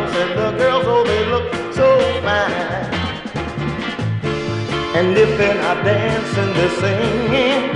said the girls, oh, they look so fine. And if they're not dancing, they're singing.